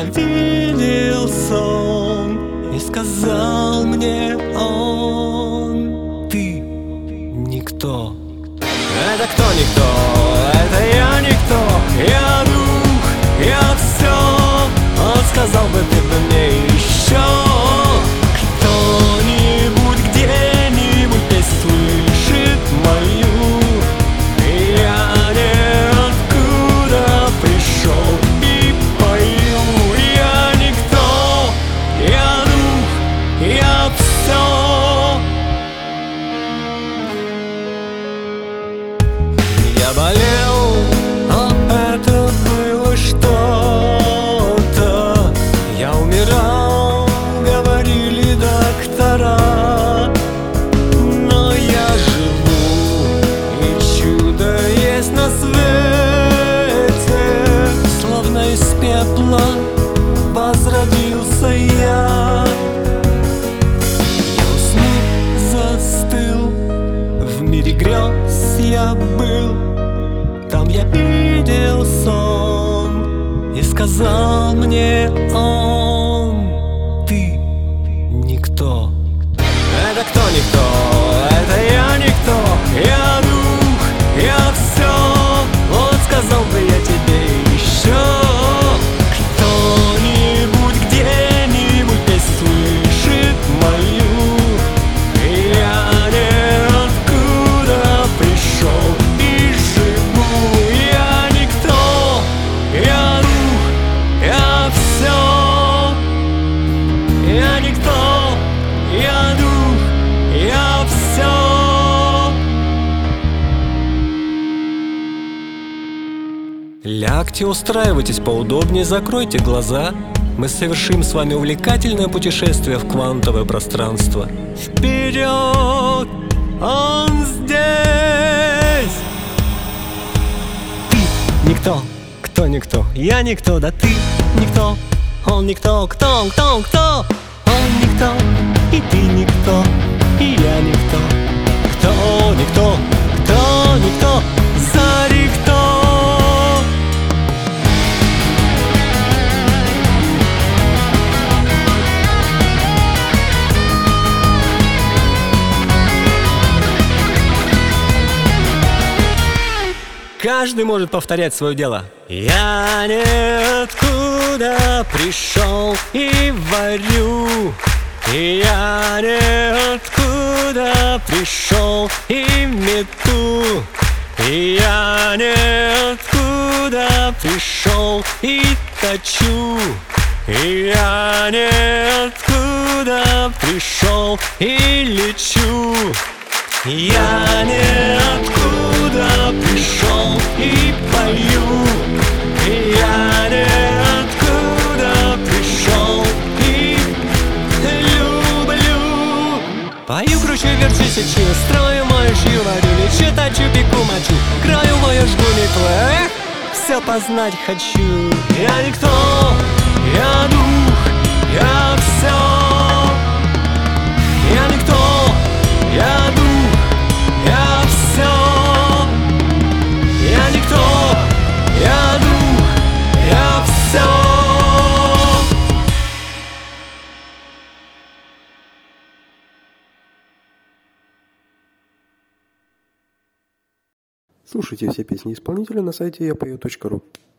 Я видел сон, и сказал мне он: ты никто. Это кто никто? Это я никто. Я дух, я все. Он сказал бы ты мне еще. Кто-нибудь где-нибудь не слышит мою. Я ниоткуда пришел и пою. Я никто, я дух, я все. Я болел, а это было что-то. Я умирал, говорили доктора. Но я живу, и чудо есть на свете. Словно из пепла возродился я. Я уснул, застыл, в мире грез я был. Там я видел сон, и сказал мне он: ты никто. Это кто никто? Это я никто. Я дух, я все. Он сказал бы я тебе еще. Кто-нибудь где-нибудь не слышит мою. Я ниоткуда пришел и живу. Я никто, я дух, я все. Я никто, я дух, я все. Лягте, устраивайтесь поудобнее, закройте глаза. Мы совершим с вами увлекательное путешествие в квантовое пространство. Вперед! Он здесь! Ты никто, кто никто? Я никто, да ты никто. Он никто, кто, кто, кто? Он никто, и ты никто, и я никто. Кто никто, кто никто? Зари кто? Каждый может повторять свое дело. Я ниоткуда пришел и варю. Я ниоткуда пришел и мету. Я ниоткуда пришел и точу. Я ниоткуда пришел и лечу. Я ниоткуда пришел и пою. Я ниоткуда пришел и люблю. Пою, кручу, верчу, сечу, строю, мою, шью, варю, лечу, точу, пеку, мочу. Краю мою, жгу, метлу, все познать хочу. Я никто, я дух, я все. Я никто, я дух. Я все, я никто, я дух, я все. Слушайте все песни исполнителя на сайте yapою.ru.